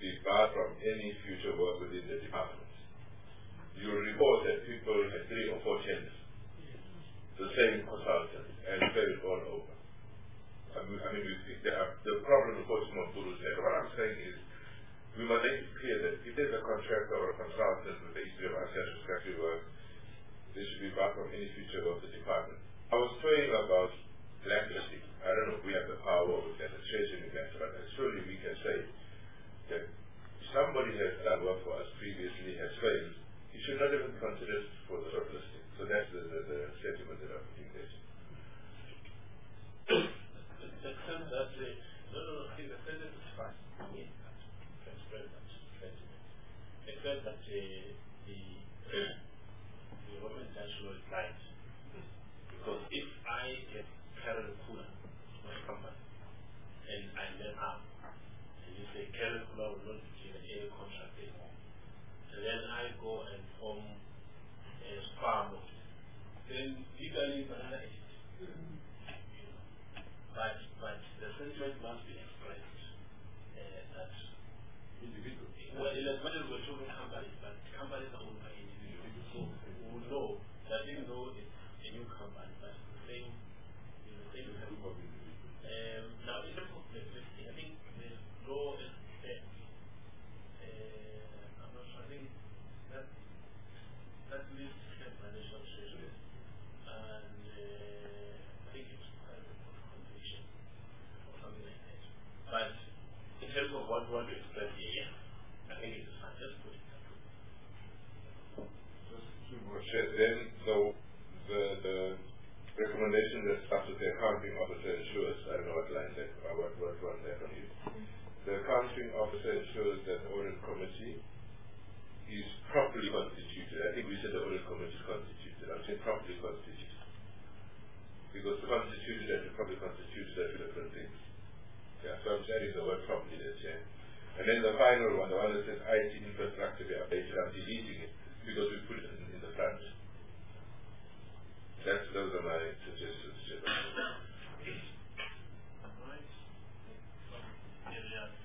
be barred from any future work within the department. You will report that people had three or four tenders, the same consultant, and failed all over. I mean, I mean we, the, the problem, of course, not Guru said. What I'm saying is, we must make it clear that if there's a contractor or a consultant with the history of unsatisfactory work, they should be barred from any future work of the department. I was saying about blacklisting. I don't know if we have the power or if there's a treasury matter, but surely we can say that somebody has done work for us previously, has failed, he should not even consider it for the shortlisting. So that's the, the, the sentiment that I'm putting there. Except that the, no, no, no, I think the sentence is fine. Yes, that's very much sentiment. Except that the, the, the woman judge was right. Because if I get Karen Kula, my company, and I then up, and you say Karen Kula will not be given any contract anymore, and then I go and form a farm, then legally banana is it. But, but the sentiment must be expressed uh, that individual. Well, in as much as we're talking companies, but companies are owned by individuals. So we will know that even though it's a new company, but it's the same, it's the same company. Um, now, in terms of the listing, I think the law is set. Uh, I'm not sure. I think that that list is set by the National Treasury, and uh, I think it's kind of a condition or something like that. But in terms of what we want to express here, yes, I think it's fine. Just put it that way. Then, so the, the recommendation that starts with the accounting officer ensures, I don't know what line that, or what, what one there on you. The accounting officer ensures that the audit committee is properly constituted. I think we said the audit committee is constituted. I'm saying properly constituted. Because the constituted and the properly constituted are two different things. Yeah, so I'm saying the word properly there, yeah. And then the final one, the one that says I T infrastructure be updated, I'm deleting it because we put it in, in the front. That's, those are my suggestions. Alright. Areas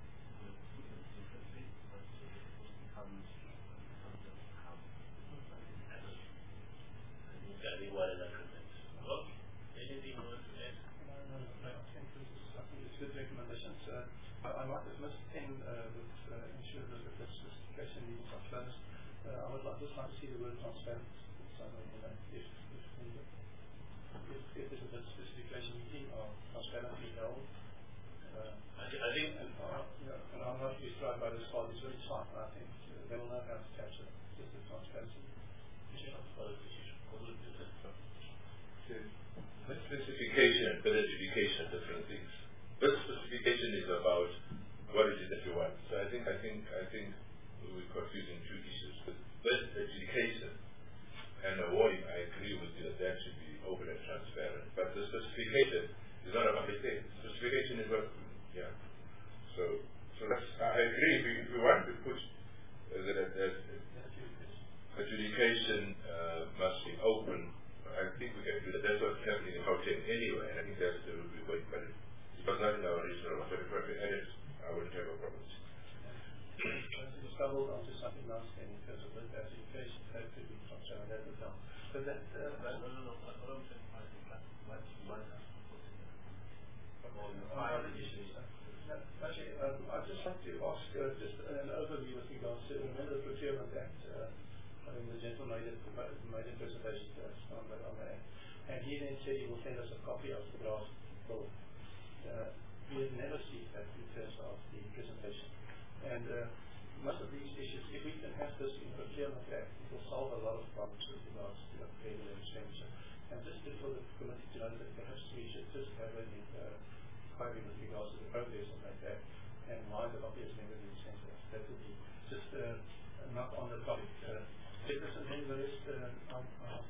I think what is agreement. Well, anything you want to add? No, no, no, I think this is, I think it's good recommendations. Uh, I, I might have missed ten uh, with uh, ensure that the specification needs are closed. Uh, I would like just like to see the word transparent. So, you know, if, if, if, if there's a bit specification meeting or transparently held. Uh, I, th- I think, and, uh, yeah, and I'm not described by this part, it's very fine. I think uh, they will know how to capture just the transparency. This specification and better education are different things. This specification is about what is it that you want. So I think I think I think we're confusing two issues. But best education and award, I agree with you that that should be open and transparent. But the specification is not a public thing. Specification is what, yeah. So so that's, I agree. If we, if we want to put uh, that, that adjudication uh, must be open, I think we can do that. That's what's happening in Gauteng anyway, and I think that's the route we're going. But it was not in our original, but if I could edit, I wouldn't have a problem. We stumbled onto something else then in terms of the education that could be transparent at the time. But that, uh, no, no, no, what I'm saying is what's one on the fire issues. Actually, um, I'd just like to ask uh, just an overview with regards to, remember the Procurement Act, uh, I mean, the gentleman made, it, made a presentation to us on the, on the act, and he then said he will send us a copy of the draft bill. Uh, we have never seen that in terms of the presentation. And uh, most of these issues, if we can have this in the Procurement Act, it will solve a lot of problems with regards to the regular expenditure. And just for the committee to know that perhaps we should just have an uh, inquiry with regards to the progress of that act and why the copy has never been sent to us. That would be just uh, not on the topic. Uh, Because and then the rest, uh, I'm, uh,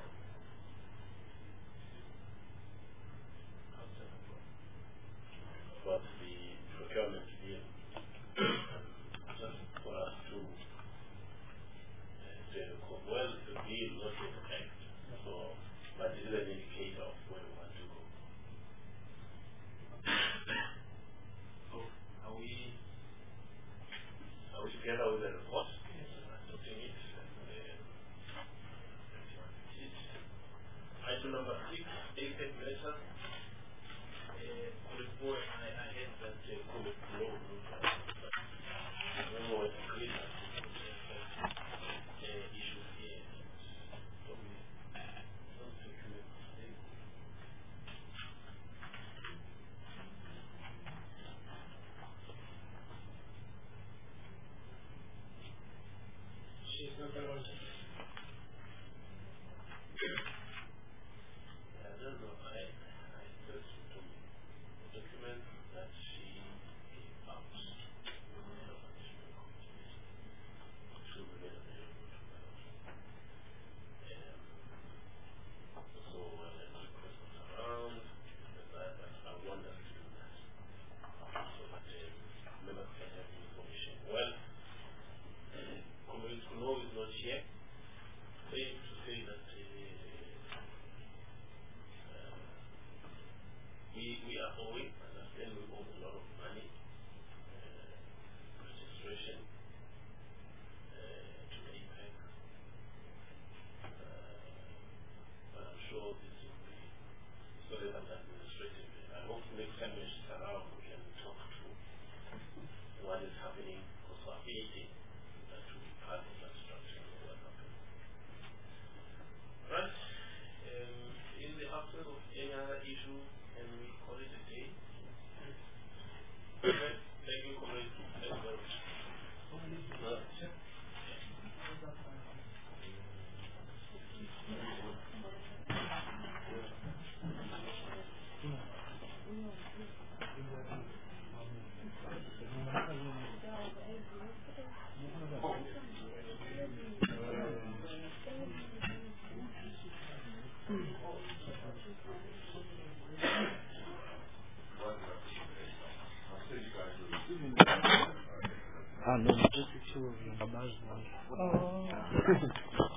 What the procurement deal, just for us to uh, say, well, the deal not yet act, so, but it is an indicator of where we want to go. So, are we I don't know. I, I just took the document that she gave out to the management committee to remain available to us. Um, so when the request was around, I, I wanted to do that so that uh, members can have the information. Well, uh, Comrade Kuno is not here. Safe to say that uh, uh, we, we are owing, understand we owe a lot of money, uh, registration uh, to the APEC. Uh, but I'm sure this will be sorted out administratively. I hope next time when she's around we can talk to what is happening, because we're facing that will be part of that structure of what happened. Right. Um, in the absence of any other issue, can we call it a day? Okay. Thank you, Comrade. Thank you very much. Ah, no, just the two of you. Oh.